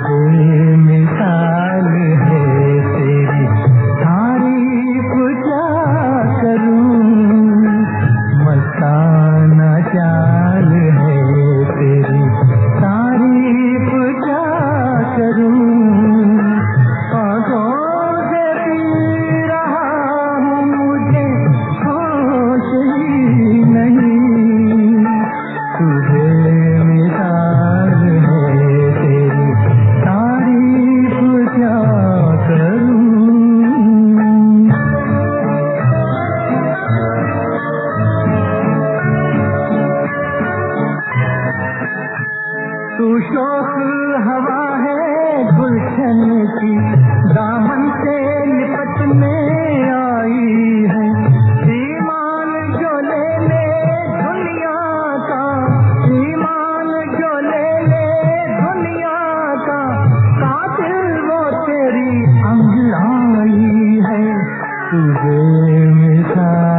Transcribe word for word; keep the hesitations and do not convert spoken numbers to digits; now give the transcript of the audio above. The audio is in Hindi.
बेमिसाल है तेरी तारीफ क्या करूं, मस्ताना चाल है तेरी तारीफ क्या करूं। आंखों से पी रहा हूँ मुझे होश ही नहीं, तू बेमिसाल है तेरी तारीफ क्या करूं। तू शोख हवा है गुलशन की, दामन से लिपटने आई है। ईमान जो ले ले दुनिया का, ईमान जो ले ले दुनिया का, कातिल वो तेरी अंग आई है। तू बेमिसाल